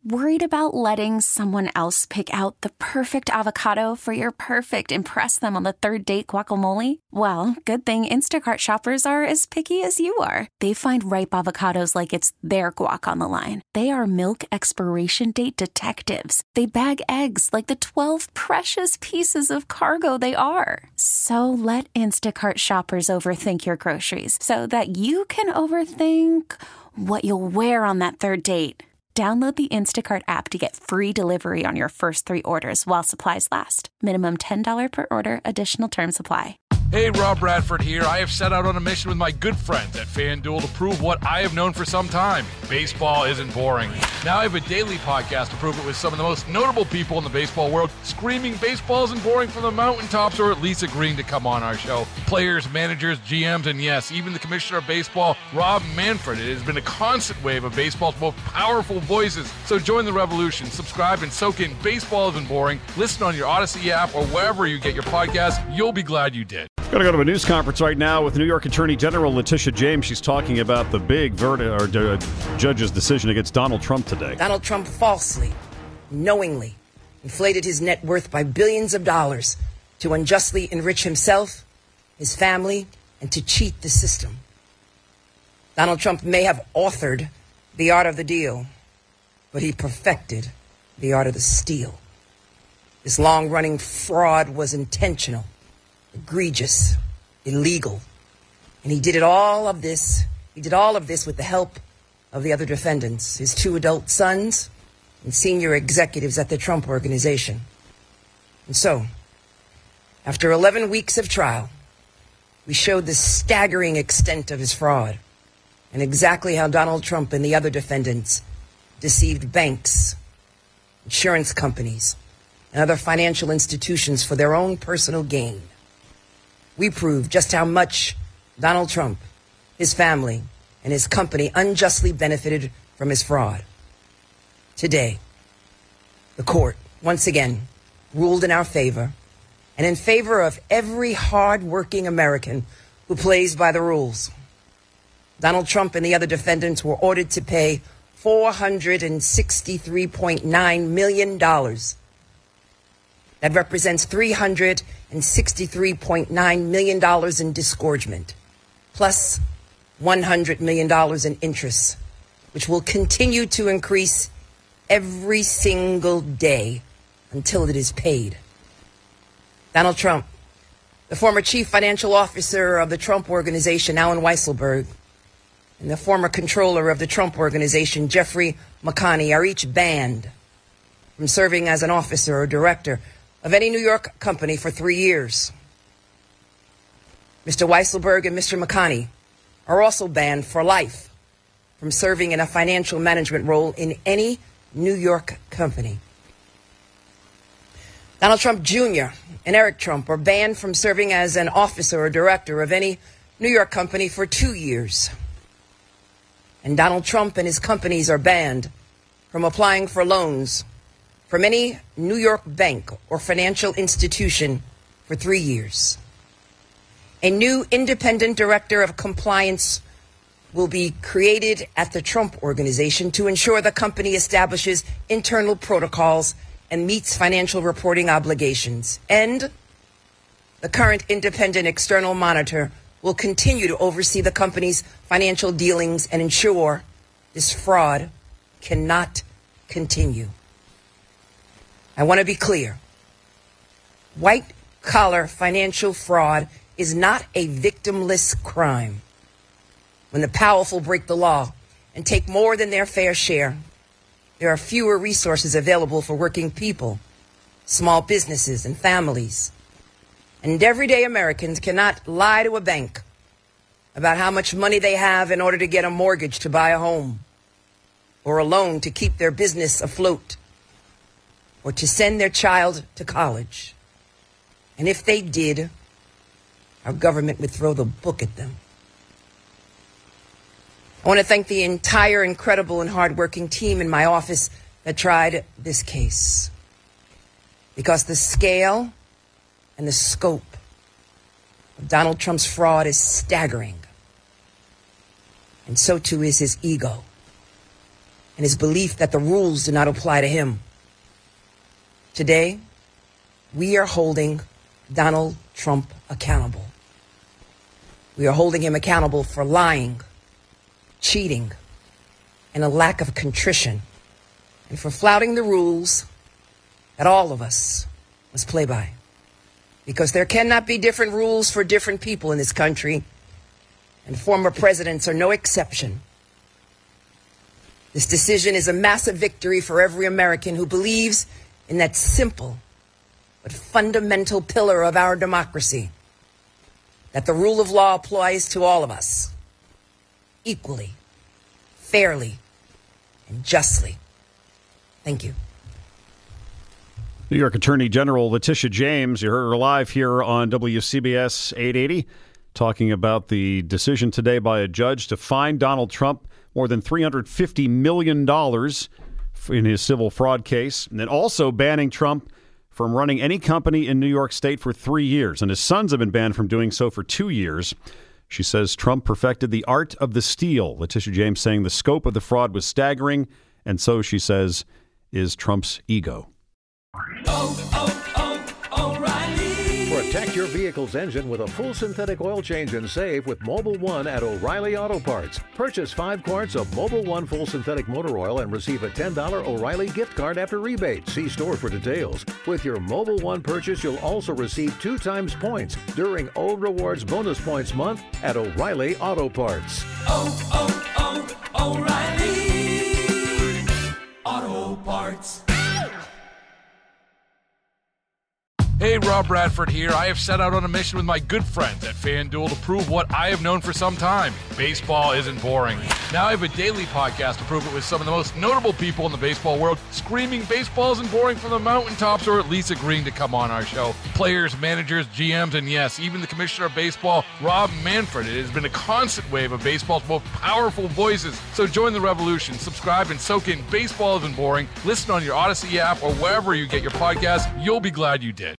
Worried about letting someone else pick out the perfect avocado for your perfect impress them on the third date guacamole? Well, good thing Instacart shoppers are as picky as you are. They find ripe avocados like it's their guac on the line. They are milk expiration date detectives. They bag eggs like the 12 precious pieces of cargo they are. So let Instacart shoppers overthink your groceries so that you can overthink what you'll wear on that third date. Download the Instacart app to get free delivery on your first 3 orders while supplies last. Minimum $10 per order. Additional terms apply. Hey, Rob Bradford here. I have set out on a mission with my good friends at FanDuel to prove what I have known for some time. Baseball isn't boring. Now I have a daily podcast to prove it with some of the most notable people in the baseball world, screaming baseball isn't boring from the mountaintops, or at least agreeing to come on our show. Players, managers, GMs, and yes, even the commissioner of baseball, Rob Manfred. It has been a constant wave of baseball's most powerful voices. So join the revolution. Subscribe and soak in Baseball Isn't Boring. Listen on your Odyssey app or wherever you get your podcasts. You'll be glad you did. Going to go to a news conference right now with New York Attorney General Letitia James. She's talking about the big judge's decision against Donald Trump today. Donald Trump falsely, knowingly inflated his net worth by billions of dollars to unjustly enrich himself, his family, and to cheat the system. Donald Trump may have authored the art of the deal, but he perfected the art of the steal. This long-running fraud was intentional, egregious, illegal. And he did all of this with the help of the other defendants, his 2 adult sons and senior executives at the Trump Organization. And so, after 11 weeks of trial, we showed the staggering extent of his fraud and exactly how Donald Trump and the other defendants deceived banks, insurance companies, and other financial institutions for their own personal gain. We proved just how much Donald Trump, his family, and his company unjustly benefited from his fraud. Today, the court, once again, ruled in our favor and in favor of every hard-working American who plays by the rules. Donald Trump and the other defendants were ordered to pay $463.9 million. That represents $363.9 million in disgorgement, plus $100 million in interest, which will continue to increase every single day until it is paid. Donald Trump, the former chief financial officer of the Trump Organization, Alan Weisselberg, and the former controller of the Trump Organization, Jeffrey McConney, are each banned from serving as an officer or director of any New York company for 3 years. Mr. Weisselberg and Mr. McConney are also banned for life from serving in a financial management role in any New York company. Donald Trump Jr. and Eric Trump are banned from serving as an officer or director of any New York company for 2 years. And Donald Trump and his companies are banned from applying for loans from any New York bank or financial institution for 3 years. A new independent director of compliance will be created at the Trump Organization to ensure the company establishes internal protocols and meets financial reporting obligations. And the current independent external monitor will continue to oversee the company's financial dealings and ensure this fraud cannot continue. I want to be clear. White-collar financial fraud is not a victimless crime. When the powerful break the law and take more than their fair share, there are fewer resources available for working people, small businesses, and families. And everyday Americans cannot lie to a bank about how much money they have in order to get a mortgage to buy a home, or a loan to keep their business afloat, or to send their child to college. And if they did, our government would throw the book at them. I want to thank the entire incredible and hardworking team in my office that tried this case, because the scale and the scope of Donald Trump's fraud is staggering. And so too is his ego. and his belief that the rules do not apply to him. Today, we are holding Donald Trump accountable. We are holding him accountable for lying, cheating, and a lack of contrition, and for flouting the rules that all of us must play by. Because there cannot be different rules for different people in this country, and former presidents are no exception. This decision is a massive victory for every American who believes in that simple but fundamental pillar of our democracy, that the rule of law applies to all of us, equally, fairly, and justly. Thank you. New York Attorney General Letitia James, you heard her live here on WCBS 880, talking about the decision today by a judge to fine Donald Trump more than $350 million in his civil fraud case, and then also banning Trump from running any company in New York State for 3 years, and his sons have been banned from doing so for 2 years. She says Trump perfected the art of the steal. Letitia James saying the scope of the fraud was staggering, and so, she says, is Trump's ego. O'Reilly. Protect your vehicle's engine with a full synthetic oil change and save with Mobil 1 at O'Reilly Auto Parts. Purchase 5 quarts of Mobil 1 full synthetic motor oil and receive a $10 O'Reilly gift card after rebate. See store for details. With your Mobil 1 purchase, you'll also receive 2 times points during O Rewards Bonus Points Month at O'Reilly Auto Parts. O'Reilly Auto Parts. Hey, Rob Bradford here. I have set out on a mission with my good friends at FanDuel to prove what I have known for some time. Baseball isn't boring. Now I have a daily podcast to prove it with some of the most notable people in the baseball world, screaming baseball isn't boring from the mountaintops, or at least agreeing to come on our show. Players, managers, GMs, and yes, even the commissioner of baseball, Rob Manfred. It has been a constant wave of baseball's most powerful voices. So join the revolution. Subscribe and soak in Baseball Isn't Boring. Listen on your Odyssey app or wherever you get your podcasts. You'll be glad you did.